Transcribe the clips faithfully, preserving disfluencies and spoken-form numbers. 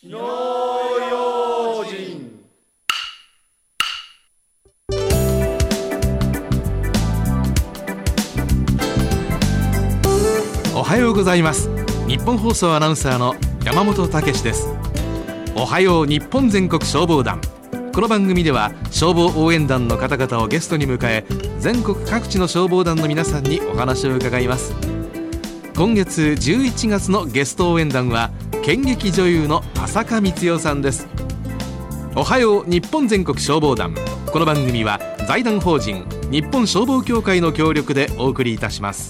火の用心。 おはようございます。日本放送アナウンサーの山本武史です。おはよう日本全国消防団。この番組では消防応援団の方々をゲストに迎え、全国各地の消防団の皆さんにお話を伺います。今月じゅういちがつのゲスト応援団は剣劇女優の浅香光代さんです。おはよう日本全国消防団。この番組は財団法人日本消防協会の協力でお送りいたします。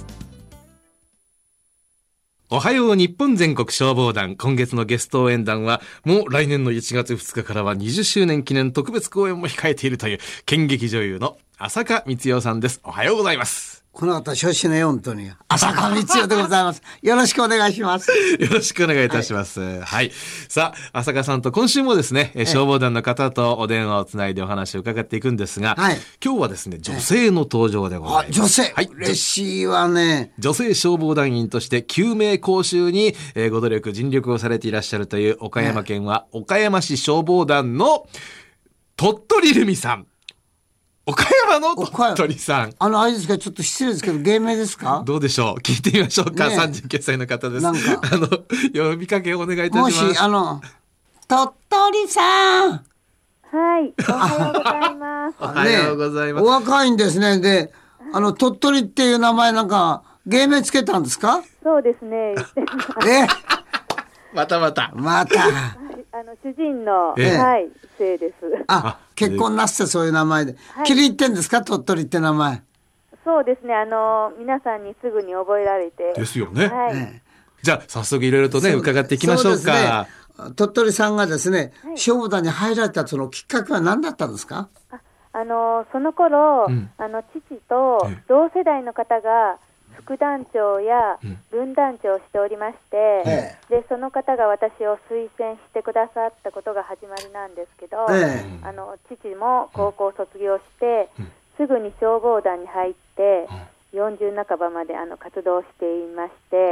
おはよう日本全国消防団。今月のゲスト応援団はもう来年のいちがつふつかからはにじゅっしゅうねん記念特別公演も控えているという剣劇女優の浅香光代さんです。おはようございます。 この方、初心の四とに浅香光代でございます。よろしくお願いします。 よろしくお願いいたします。はい。はい、さあ、浅香さんと今週もですね、消防団の方とお電話をつないでお話を伺っていくんですが、はい、今日はですね、女性の登場でございます。 あ、女性、はい、嬉しいわね。 女性消防団員として救命講習に、えー、ご努力、尽力をされていらっしゃるという岡山県は岡山市消防団の鳥取留美さん。岡山の鳥取さん。 あの、あれですか、ちょっと失礼ですけど、芸名ですか？ どうでしょう、聞いてみましょうか。ね、さんじゅうきゅっさいの方です。なんか、あの、呼びかけをお願いいたします。 もし、あの、鳥取さん。 はい、おはようございます。 おはようございます。 お若いんですね。で、あの、鳥取っていう名前なんか、芸名つけたんですか？ そうですね。 えまたまた。 また。 あの主人の、ええ、はい、姓です。 あ、結婚なすってそういう名前で、はい、気に入ってんですか、鳥取って名前？ そうですね、あの皆さんにすぐに覚えられて。 ですよね。 はい。 ね、じゃあ早速いろいろとね伺っていきましょうか。 うね、鳥取さんがですね、はい、消防団に入られたそのきっかけは何だったんですか？ あ、あのその頃、うん、あの父と同世代の方が副団長や分団長をしておりまして、ええ、でその方が私を推薦してくださったことが始まりなんですけど、ええ、あの父も高校卒業して、うん、すぐに消防団に入って、うん、よんじゅう半ばまであの活動していまして、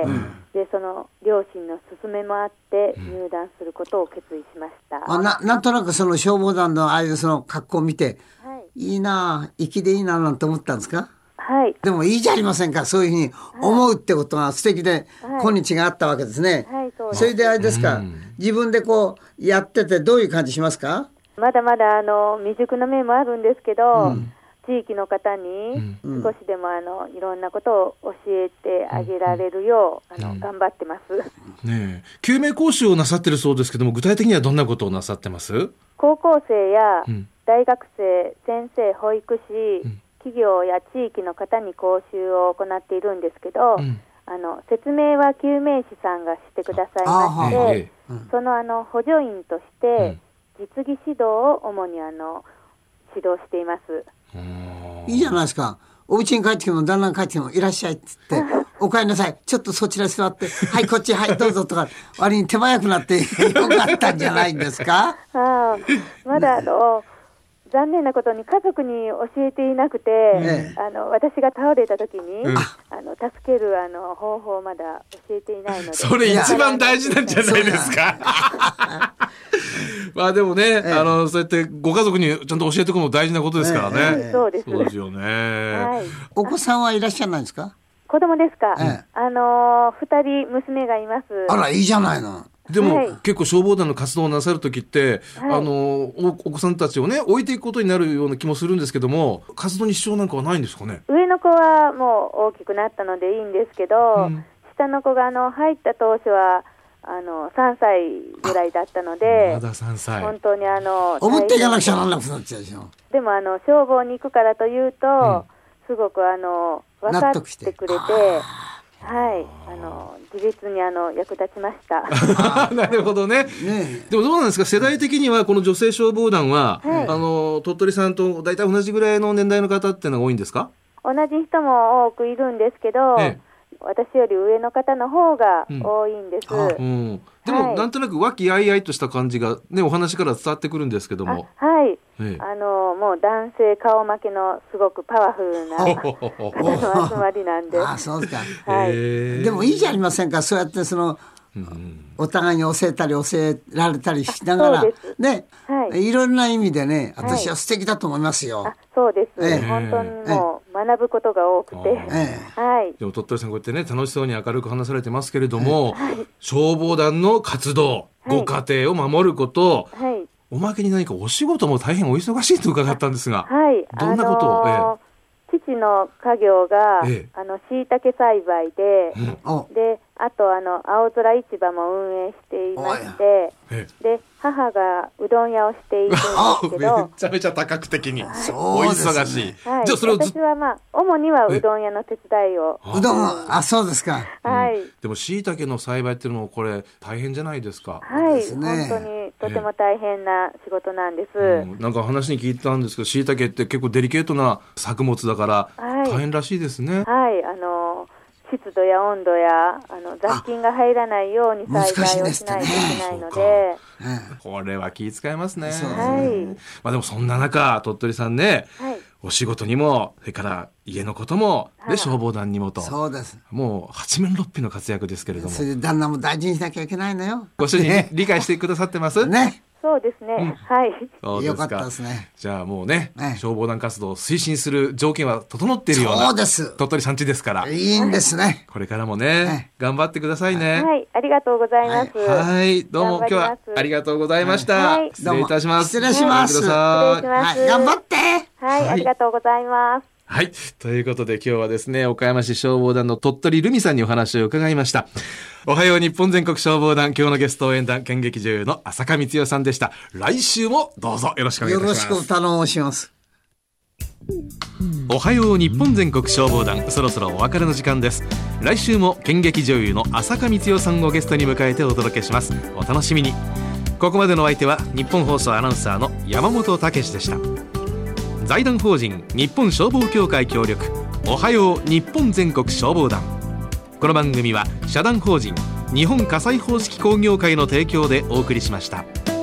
うん、でその両親の勧めもあって入団することを決意しました。 あ な, なんとなくその消防団のああいうその格好を見て、はい、いいな、粋でいいななんて思ったんですか？ はい、 でもいいじゃありませんか、そういうふうに思うってことが素敵で、はい、今日があったわけですね。 はい、そうです。 それであれですか、うん、自分でこうやっててどういう感じしますか？ まだまだあの未熟な面もあるんですけど、うん、地域の方に少しでもあのいろんなことを教えてあげられるよう、うん、あの頑張ってます。 ねえ、救命講習をなさってるそうですけども、具体的にはどんなことをなさってます？ 高校生や大学生、先生、保育士、うん、企業や地域の方に講習を行っているんですけど、うん、あの説明は救命士さんがしてくださいまして、うん、そのあの補助員として、うん、実技指導を主にあの指導しています。 いいじゃないですか。お家に帰ってきても旦那に帰ってきてもいらっしゃいって言ってお帰りなさい、ちょっとそちら座ってはいこっちはいどうぞとか割に手早くなってよかったんじゃないんですか？ あ、まだあの残念なことに家族に教えていなくて、ええ、あの私が倒れた時に、うん、あの助けるあの方法をまだ教えていないので、 それ一番大事なんじゃないですか？まあでもね、ええ、あのそうやってご家族にちゃんと教えておくのも大事なことですからね。 ええ、そうです。 そうですよね。はい、 お子さんはいらっしゃらないですか？ 子供ですか？ええ、あのふたり娘がいます。 あら、いいじゃないの。 でも、はい、結構消防団の活動をなさるときって、はい、あの お, お子さんたちをね置いていくことになるような気もするんですけども、活動に支障なんかはないんですかね？ 上の子はもう大きくなったのでいいんですけど、うん、下の子があの入った当初はあのさんさいぐらいだったので、 まださんさい、 本当にあの思っていかなくちゃならなくなっちゃうでしょ。 でもあの消防に行くからというと、うん、すごくあの分かってくれて、はい、あの自立にあの役立ちました。 なるほど ね, ねでもどうなんですか、世代的にはこの女性消防団は、はい、あの鳥取さんと大体同じぐらいの年代の方っていうのが多いんですか？ 同じ人も多くいるんですけど、ええ、私より上の方の方が多いんです。うんうん、でも、はい、なんとなく和気あいあいとした感じが、ね、お話から伝わってくるんですけども、 はい、ええ、あのもう男性顔負けのすごくパワフルな方の集まりなんです。 あ、そうですか。 はい、 でもいいじゃありませんか、そうやってそのうん、お互いに教えたり教えられたりしながらね、はい、いろんな意味でね私は素敵だと思いますよ、はい、 あそうです、えー、本当にもう学ぶことが多くて、えーはい、でも鳥取さんこうやってね楽しそうに明るく話されてますけれども、はい、消防団の活動、はい、ご家庭を守ること、はい、おまけに何かお仕事も大変お忙しいと伺ったんですが、はい、どんなことを、あのーえー父の家業が、ええ、あの椎茸栽培で、うん、であとあの青空市場も運営していまして、ええ、で母がうどん屋をしているんですけどめちゃめちゃ多角的に、はい、お忙しい、 はい、じゃあそれを私はまあ主にはうどん屋の手伝いをうどんあそうですか、 はい、 うん、でも椎茸の栽培っていうのもこれ大変じゃないですか。 はい、ね、本当にとても大変な仕事なんです、 うん、なんか話に聞いたんですけど椎茸って結構デリケートな作物だから大変らしいですね。 はい、はい、あの湿度や温度やあの雑菌が入らないように栽培をしないといけないので、ね、 これは気遣いますね。 はい、 まあ、でもそんな中鳥取さんね、はい、お仕事にもそれから家のこともで消防団にもと、 そうです、 もう八面六臂の活躍ですけれども、 それで旦那も大事にしなきゃいけないのよ。 ご主人、ね、理解してくださってますね。 そうですね、うん、はい。 そうですか。 よかったですね。 じゃあもうね、ね消防団活動を推進する条件は整っているようなそうです鳥取さんちですから、 いいんですね。 これからもね、はい、頑張ってくださいね。 はい、ありがとうございます。 はい、はい、どうも今日はありがとうございました。はい、失礼いたします。 失礼します。 失礼します。 はい、頑張って。 はい、はい、ありがとうございます。 はい。ということで今日はですね、岡山市消防団の鳥取留美さんにお話を伺いました。おはよう日本全国消防団、今日のゲスト応援団、県劇女優の浅香光代さんでした。来週もどうぞよろしくお願いいたします。 よろしく頼申します。 おはよう日本全国消防団、そろそろお別れの時間です。来週も県劇女優の浅香光代さんをゲストに迎えてお届けします。お楽しみに。ここまでのお相手は日本放送アナウンサーの山本武史でした。財団法人日本消防協会協力、おはよう日本全国消防団。この番組は社団法人日本火災報識工業会の提供でお送りしました。